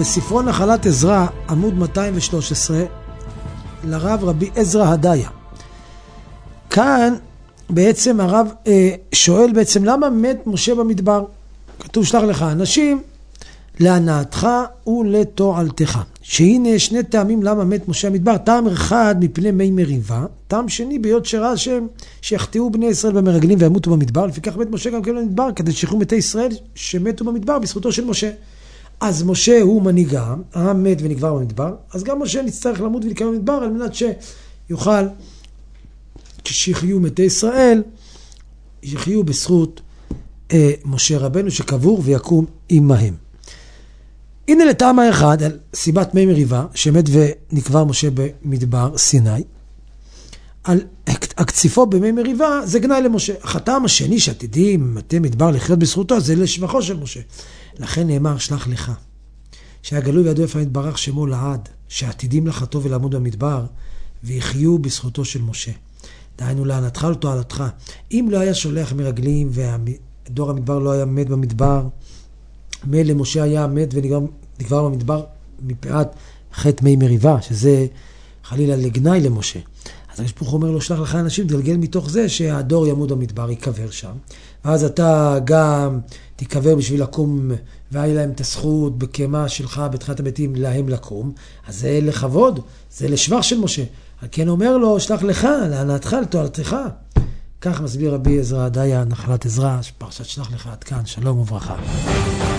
בספרו נחלת עזרא, עמוד 213, לרב רבי עזרא הדיה. כאן בעצם הרב שואל בעצם למה מת משה במדבר? כתוב שלח לך אנשים להנאתך ולתועלתך. שהנה שני טעמים למה מת משה במדבר. טעם אחד מפני מי מריבה, טעם שני ביות שראה השם שיחטאו בני ישראל במרגלים וימותו במדבר. לפיכך מת משה גם כן במדבר כדי שיחו מתי ישראל שמתו במדבר בזכותו של משה. אז משה הוא מנהיגם, העם מת ונקבר במדבר, אז גם משה נצטרך למות ולקבר במדבר על מנת שיוכל, כשיחיו מתי ישראל, יחיו בזכות משה רבנו שקבור ויקום עמהם. הנה לטעם האחד, על סיבת מי מריבה, שמת ונקבר משה במדבר סיני, על הקציפו במי מריבה זה גנאי למשה. החטאם השני שעתידים מתי מדבר לחיות בזכותו זה לשבחו של משה. לכן נאמר שלח לך, שהגלוי וידוע איפה יתברך שמו לעד, שעתידים לחטוא ולעמוד במדבר, ויחיו בזכותו של משה. דהיינו להנאתך ולתועלתך. אם לא היה שולח מרגלים, ודור המדבר לא היה מת במדבר, מילא משה היה מת ונקבר במדבר מפאת חטא מי מריבה, שזה חלילה לגנאי למשה. אז הקדוש ברוך הוא אומר לו שלח לך אנשים, תגלגל מתוך זה שהדור ימות במדבר, יקבר שם. ואז אתה גם תיקבר בשביל לקום, והיה להם את הזכות בקמה שלך בתחילת המתים להם לקום. אז זה לכבוד, זה לשבח של משה. על כן אומר לו שלח לך, להנאתך, לתועלתך. כך מסביר רבי עזרא הדיה, נחלת עזרא, פרשת שלח לך עד כאן, שלום וברכה.